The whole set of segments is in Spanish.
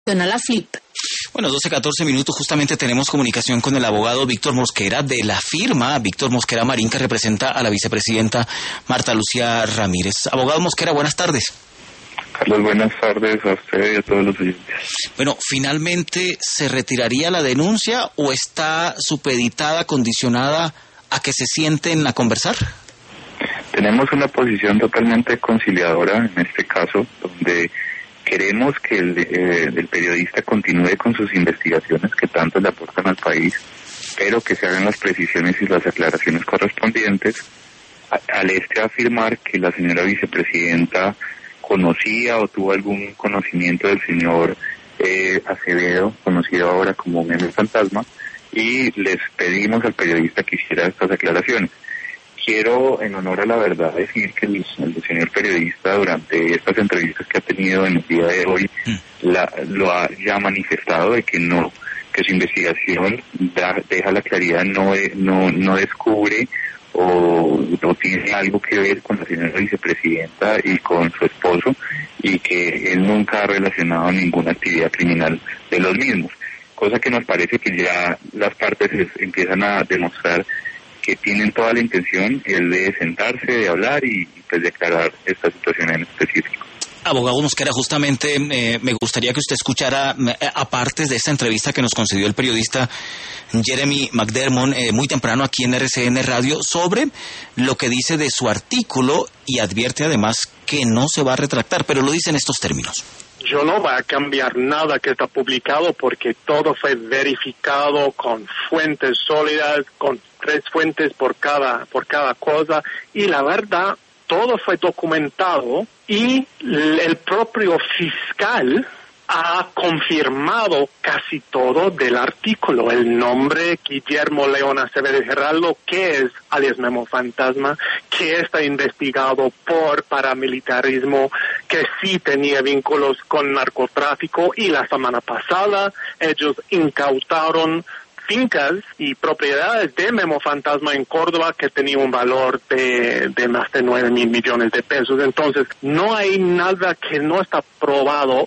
A la FLIP. Bueno, 12:14 justamente tenemos comunicación con el abogado Víctor Mosquera de la firma Víctor Mosquera Marín, que representa a la vicepresidenta Marta Lucía Ramírez. Abogado Mosquera, buenas tardes. Carlos, buenas tardes a usted y a todos los oyentes. Bueno, ¿finalmente se retiraría la denuncia o está supeditada, condicionada a que se sienten a conversar? Tenemos una posición totalmente conciliadora en este caso, donde queremos que el periodista continúe con sus investigaciones que tanto le aportan al país, pero que se hagan las precisiones y las aclaraciones correspondientes, al afirmar que la señora vicepresidenta conocía o tuvo algún conocimiento del señor Acevedo, conocido ahora como Meme Fantasma, y les pedimos al periodista que hiciera estas aclaraciones. Quiero, en honor a la verdad, decir que el señor periodista, durante estas entrevistas que ha tenido en el día de hoy, lo ha ya manifestado de que no, que su investigación deja la claridad, no descubre o no tiene algo que ver con la señora vicepresidenta y con su esposo, y que él nunca ha relacionado ninguna actividad criminal de los mismos, cosa que nos parece que ya las partes empiezan a demostrar que tienen toda la intención de sentarse, de hablar y pues de aclarar esta situación en específico. Abogado Mosquera, justamente me gustaría que usted escuchara, aparte de esta entrevista que nos concedió el periodista Jeremy McDermott muy temprano aquí en RCN Radio, sobre lo que dice de su artículo, y advierte además que no se va a retractar, pero lo dice en estos términos. Yo no voy a cambiar nada que está publicado porque todo fue verificado con fuentes sólidas, con 3 fuentes por cada cosa, y la verdad, todo fue documentado y el propio fiscal ha confirmado casi todo del artículo. El nombre, Guillermo León Acevedo Geraldo, que es alias Memo Fantasma, que está investigado por paramilitarismo, que sí tenía vínculos con narcotráfico, y la semana pasada ellos incautaron fincas y propiedades de Memo Fantasma en Córdoba que tenía un valor de más de 9,000 millones de pesos. Entonces, no hay nada que no está probado.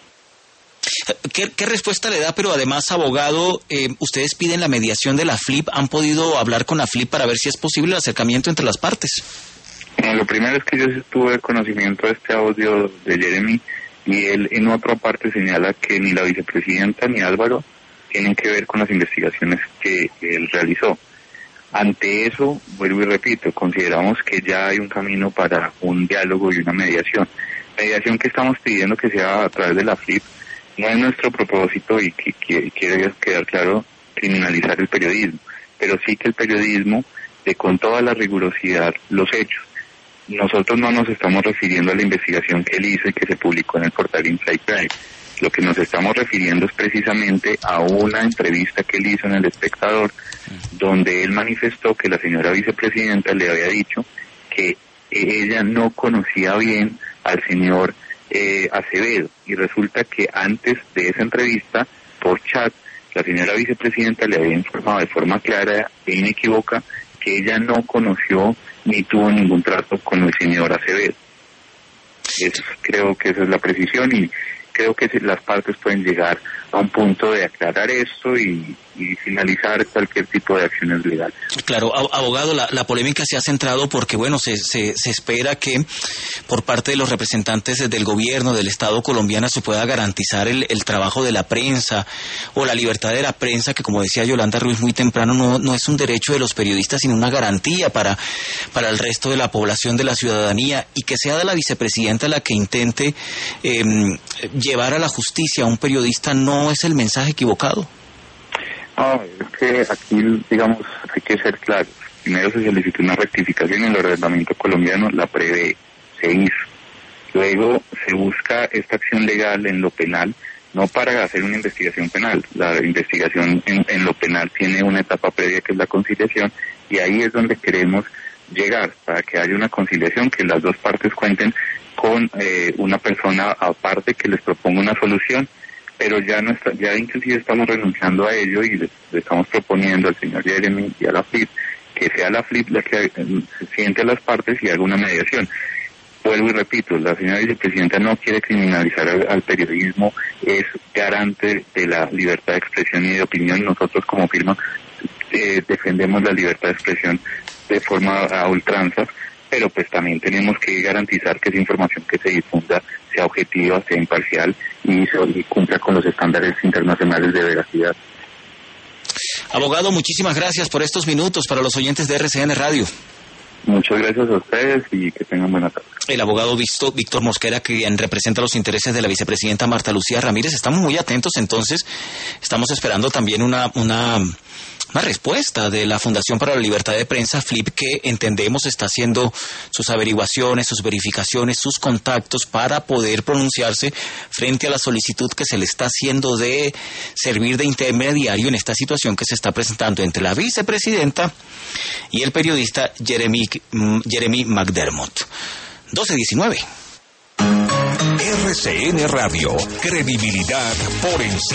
¿Qué respuesta le da? Pero además, abogado, ustedes piden la mediación de la FLIP. ¿Han podido hablar con la FLIP para ver si es posible el acercamiento entre las partes? Bueno, lo primero es que yo sí tuve conocimiento de este audio de Jeremy, y él en otra parte señala que ni la vicepresidenta ni Álvaro tienen que ver con las investigaciones que él realizó. Ante eso, vuelvo y repito, consideramos que ya hay un camino para un diálogo y una mediación. Mediación que estamos pidiendo que sea a través de la FLIP. No es nuestro propósito, y que quiere quedar claro, criminalizar el periodismo, pero sí que el periodismo dé con toda la rigurosidad los hechos. Nosotros no nos estamos refiriendo a la investigación que él hizo y que se publicó en el portal Inside Crime. Lo que nos estamos refiriendo es precisamente a una entrevista que él hizo en El Espectador, donde él manifestó que la señora vicepresidenta le había dicho que ella no conocía bien al señor Acevedo, y resulta que antes de esa entrevista, por chat, la señora vicepresidenta le había informado de forma clara e inequívoca que ella no conoció ni tuvo ningún trato con el señor Acevedo. Creo que esa es la precisión, y creo que las partes pueden llegar a un punto de aclarar esto y finalizar cualquier tipo de acciones legales. Claro, abogado, la polémica se ha centrado porque, bueno, se espera que por parte de los representantes del gobierno, del Estado colombiano, se pueda garantizar el trabajo de la prensa o la libertad de la prensa, que, como decía Yolanda Ruiz muy temprano, no es un derecho de los periodistas, sino una garantía para el resto de la población, de la ciudadanía, y que sea de la vicepresidenta la que intente llevar a la justicia a un periodista no es el mensaje equivocado. No, es que aquí, digamos, hay que ser claros. Primero se solicitó una rectificación en el ordenamiento colombiano, la prevé, se hizo. Luego se busca esta acción legal en lo penal, no para hacer una investigación penal. La investigación en lo penal tiene una etapa previa, que es la conciliación, y ahí es donde queremos llegar, para que haya una conciliación, que las dos partes cuenten con una persona aparte que les proponga una solución, pero ya inclusive estamos renunciando a ello, y le estamos proponiendo al señor Jeremy y a la FLIP que sea la FLIP la que se siente a las partes y haga una mediación. vuelvo y repito, la señora vicepresidenta no quiere criminalizar al periodismo, es garante de la libertad de expresión y de opinión. Nosotros como firma defendemos la libertad de expresión de forma a ultranza, pero pues también tenemos que garantizar que esa información que se difunda sea objetiva, sea imparcial y cumpla con los estándares internacionales de veracidad. Abogado, muchísimas gracias por estos minutos para los oyentes de RCN Radio. Muchas gracias a ustedes y que tengan buena tarde. El abogado Víctor Mosquera, quien representa los intereses de la vicepresidenta Marta Lucía Ramírez. Estamos muy atentos, entonces, estamos esperando también una respuesta de la Fundación para la Libertad de Prensa, FLIP, que entendemos está haciendo sus averiguaciones, sus verificaciones, sus contactos para poder pronunciarse frente a la solicitud que se le está haciendo de servir de intermediario en esta situación que se está presentando entre la vicepresidenta y el periodista Jeremy McDermott. 12:19. RCN Radio, credibilidad por encima.